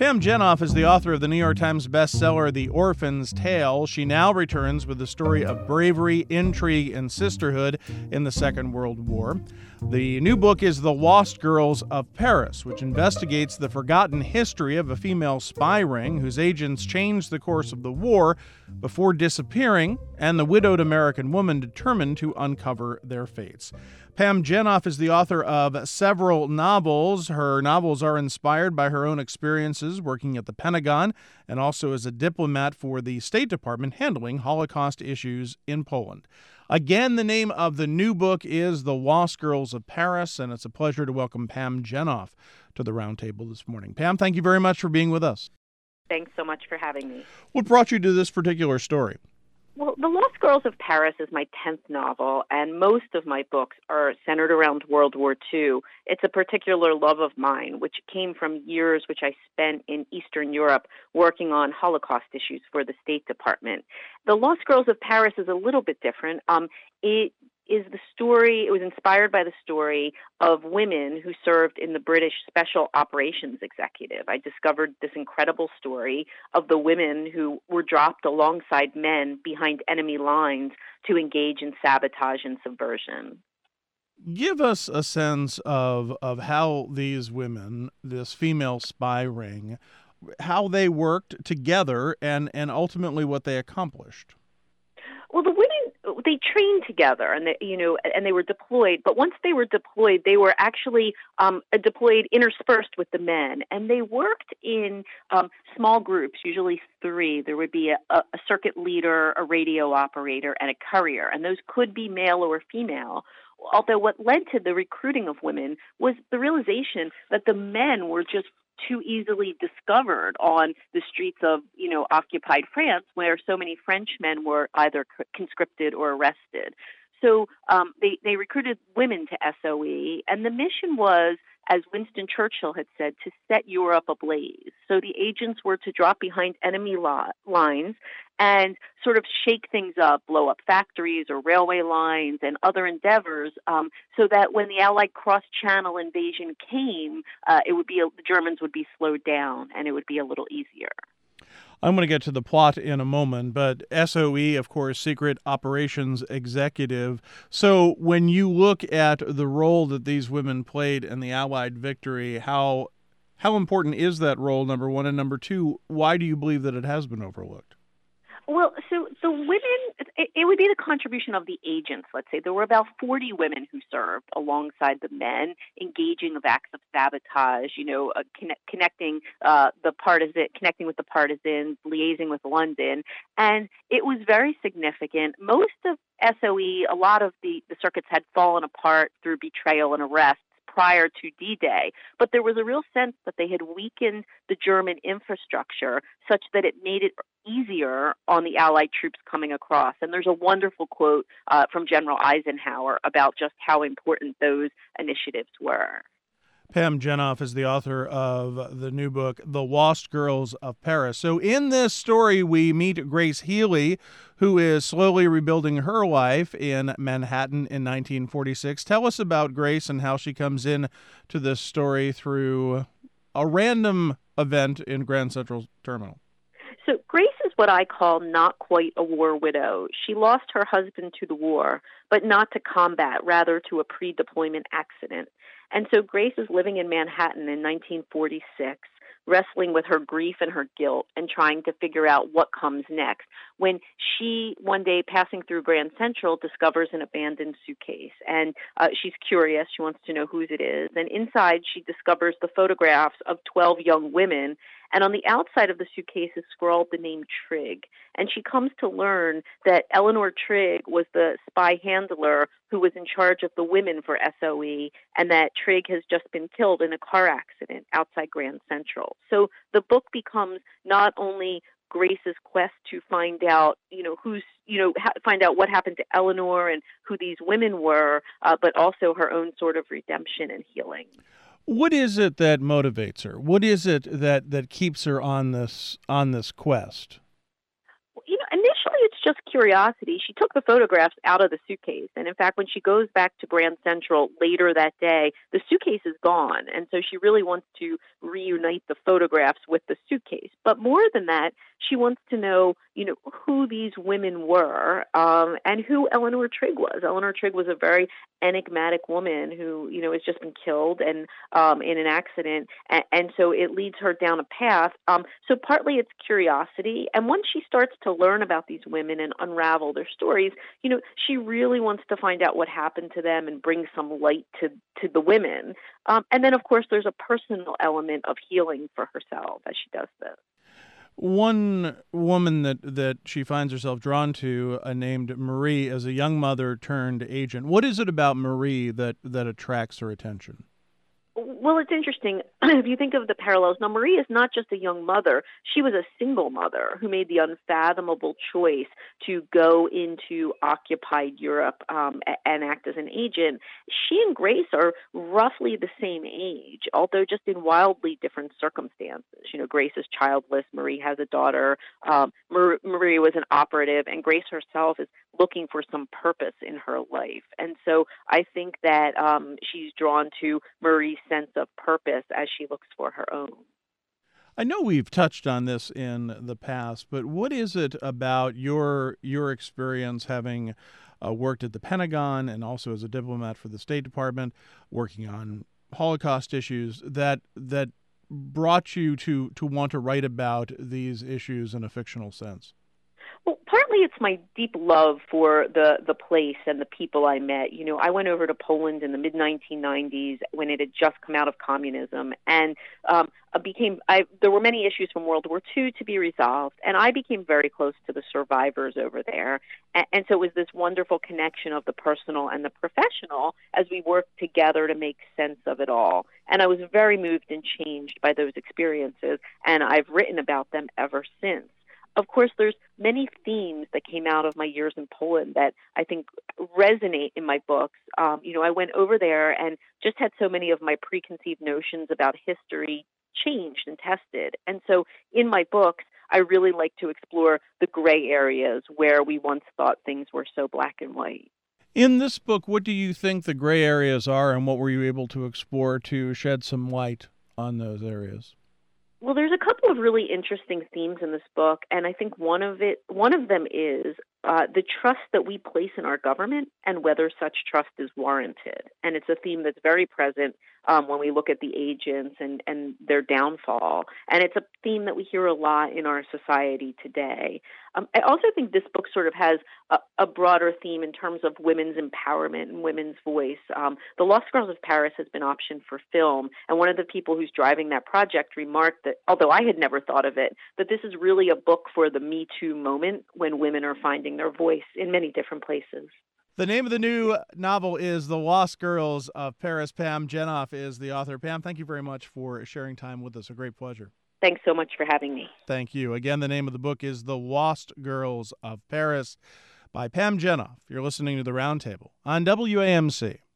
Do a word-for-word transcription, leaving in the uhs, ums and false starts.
Pam Jenoff is the author of the New York Times bestseller, The Orphan's Tale. She now returns with the story of bravery, intrigue, and sisterhood in the Second World War. The new book is The Lost Girls of Paris, which investigates the forgotten history of a female spy ring whose agents changed the course of the war before disappearing, and the widowed American woman determined to uncover their fates. Pam Jenoff is the author of several novels. Her novels are inspired by her own experiences working at the Pentagon and also as a diplomat for the State Department handling Holocaust issues in Poland. Again, the name of the new book is The Lost Girls of Paris, and it's a pleasure to welcome Pam Jenoff to the roundtable this morning. Pam, thank you very much for being with us. Thanks so much for having me. What brought you to this particular story? Well, The Lost Girls of Paris is my tenth novel, and most of my books are centered around World War Two. It's a particular love of mine, which came from years which I spent in Eastern Europe working on Holocaust issues for the State Department. The Lost Girls of Paris is a little bit different. Um, it is the story, it was inspired by the story of women who served in the British Special Operations Executive. I discovered this incredible story of the women who were dropped alongside men behind enemy lines to engage in sabotage and subversion. Give us a sense of, of how these women, this female spy ring, how they worked together and, and ultimately what they accomplished. Well, the women, they trained together, and they, you know, and they were deployed. But once they were deployed, they were actually um, deployed interspersed with the men, and they worked in um, small groups, usually three. There would be a, a circuit leader, a radio operator, and a courier, and those could be male or female. Although what led to the recruiting of women was the realization that the men were just too easily discovered on the streets of, you know, occupied France, where so many Frenchmen were either conscripted or arrested. So um, they, they recruited women to S O E, and the mission was, as Winston Churchill had said, to set Europe ablaze. So the agents were to drop behind enemy lo- lines and sort of shake things up, blow up factories or railway lines and other endeavors, um, so that when the Allied cross-channel invasion came, uh, it would be a, the Germans would be slowed down and it would be a little easier. I'm going to get to the plot in a moment, but S O E, of course, Secret Operations Executive. So when you look at the role that these women played in the Allied victory, how how important is that role, number one? And number two, why do you believe that it has been overlooked? Well, so the women, it, it would be the contribution of the agents, let's say. There were about forty women who served alongside the men, engaging of acts of sabotage, you know, uh, connect, connecting uh, the partisan, connecting with the partisans, liaising with London. And it was very significant. Most of S O E, a lot of the, the circuits had fallen apart through betrayal and arrest prior to D-Day, but there was a real sense that they had weakened the German infrastructure such that it made it easier on the Allied troops coming across. And there's a wonderful quote uh, from General Eisenhower about just how important those initiatives were. Pam Jenoff is the author of the new book, The Lost Girls of Paris. So in this story, we meet Grace Healy, who is slowly rebuilding her life in Manhattan in nineteen forty-six. Tell us about Grace and how she comes in to this story through a random event in Grand Central Terminal. So Grace is what I call not quite a war widow. She lost her husband to the war, but not to combat, rather to a pre-deployment accident. And so Grace is living in Manhattan in nineteen forty-six, wrestling with her grief and her guilt and trying to figure out what comes next, when she, one day passing through Grand Central, discovers an abandoned suitcase. And uh, she's curious. She wants to know whose it is. And inside, she discovers the photographs of twelve young women. And on the outside of the suitcase is scrawled the name Trigg. And she comes to learn that Eleanor Trigg was the spy handler who was in charge of the women for S O E, and that Trigg has just been killed in a car accident outside Grand Central. So the book becomes not only Grace's quest to find out, you know, who's, you know, ha- find out what happened to Eleanor and who these women were, uh, but also her own sort of redemption and healing. What is it that motivates her? What is it that, that keeps her on this on this quest? You know, initially it's just curiosity, she took the photographs out of the suitcase. And in fact, when she goes back to Grand Central later that day, the suitcase is gone. And so she really wants to reunite the photographs with the suitcase. But more than that, she wants to know, you know, who these women were um, and who Eleanor Trigg was. Eleanor Trigg was a very enigmatic woman who, you know, has just been killed and um, in an accident. And, and so it leads her down a path. Um, so partly it's curiosity. And once she starts to learn about these women and unravel their stories, you know, she really wants to find out what happened to them and bring some light to, to the women. Um, and then, of course, there's a personal element of healing for herself as she does this. One woman that, that she finds herself drawn to, uh, named Marie, as a young mother turned agent. What is it about Marie that, that attracts her attention? Well, it's interesting. If you think of the parallels, now Marie is not just a young mother. She was a single mother who made the unfathomable choice to go into occupied Europe um, and act as an agent. She and Grace are roughly the same age, although just in wildly different circumstances. You know, Grace is childless. Marie has a daughter. Um, Marie was an operative, and Grace herself is looking for some purpose in her life. And so I think that um, she's drawn to Marie's sense of purpose as she looks for her own. I know we've touched on this in the past, but what is it about your your experience having uh, worked at the Pentagon and also as a diplomat for the State Department, working on Holocaust issues, that that brought you to, to want to write about these issues in a fictional sense? Well, partly it's my deep love for the, the place and the people I met. You know, I went over to Poland in the mid nineteen nineties when it had just come out of communism, and um, I became. I there were many issues from World War Two to be resolved, and I became very close to the survivors over there. And, and so it was this wonderful connection of the personal and the professional as we worked together to make sense of it all. And I was very moved and changed by those experiences, and I've written about them ever since. Of course, there's many themes that came out of my years in Poland that I think resonate in my books. Um, you know, I went over there and just had so many of my preconceived notions about history changed and tested. And so in my books, I really like to explore the gray areas where we once thought things were so black and white. In this book, what do you think the gray areas are, and what were you able to explore to shed some light on those areas? Well, there's a couple of really interesting themes in this book, and I think one of it, one of them is uh, the trust that we place in our government and whether such trust is warranted. And it's a theme that's very present um, when we look at the agents and, and their downfall. And it's a theme that we hear a lot in our society today. Um, I also think this book sort of has a, a broader theme in terms of women's empowerment and women's voice. Um, the Lost Girls of Paris has been optioned for film, and one of the people who's driving that project remarked that, although I had never thought of it, that this is really a book for the Me Too moment when women are finding their voice in many different places. The name of the new novel is The Lost Girls of Paris. Pam Jenoff is the author. Pam, thank you very much for sharing time with us. A great pleasure. Thanks so much for having me. Thank you. Again, the name of the book is The Lost Girls of Paris by Pam Jenoff. You're listening to The Roundtable on W A M C.